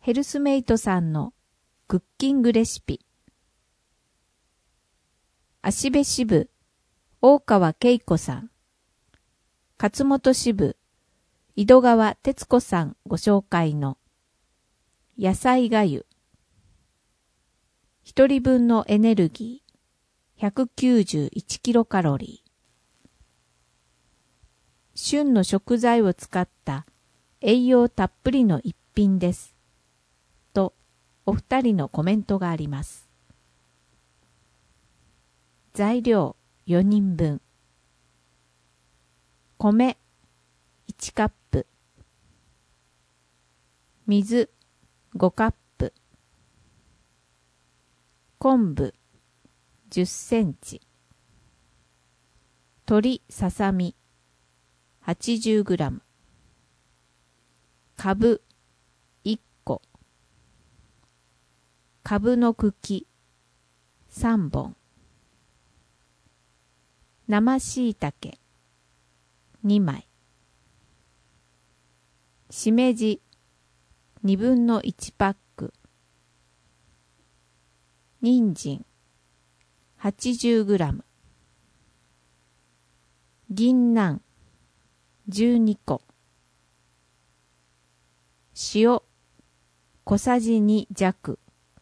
ヘルスメイトさんのクッキングレシピ。芦部支部大川恵子さん、勝本支部井戸川哲子さんご紹介の野菜がゆ。一人分のエネルギー191キロカロリー。旬の食材を使った栄養たっぷりの一品です。と、お二人のコメントがあります。材料4人分。米1カップ。水5カップ。昆布10センチ。鶏ささみ80グラム。かぶ1個。かぶの茎3本。生しいたけ2枚。しめじ2分の1パック。人参80グラム。銀杏12個。塩小さじ2弱。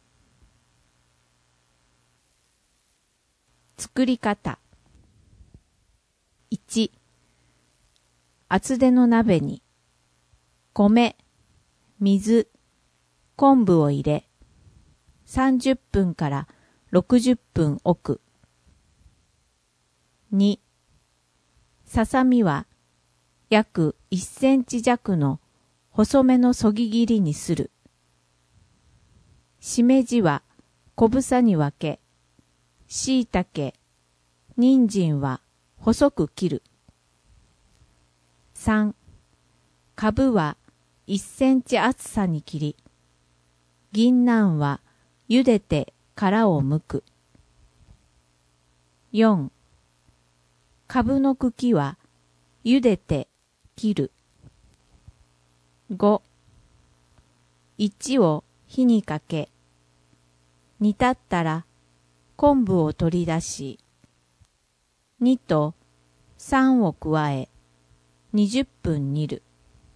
作り方。1、厚手の鍋に米、水、昆布を入れ30分から60分置く。2、ささみは約1センチ弱の細めのそぎ切りにする。しめじは小房に分け、しいたけ、人参は細く切る。3、かぶは1センチ厚さに切り、銀杏は茹でて殻を剥く。4、かぶの茎は茹でて切る。5、1を火にかけ、煮立ったら昆布を取り出し、2と3を加え20分煮る。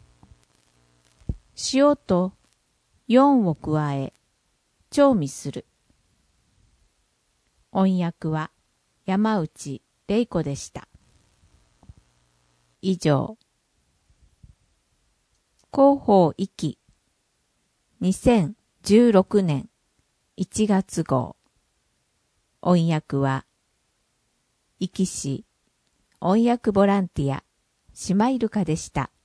塩と4を加え調味する。音訳は山内玲子でした。以上。広報壱岐2016年1月号。音訳は壱岐市音訳ボランティアシマイルカでした。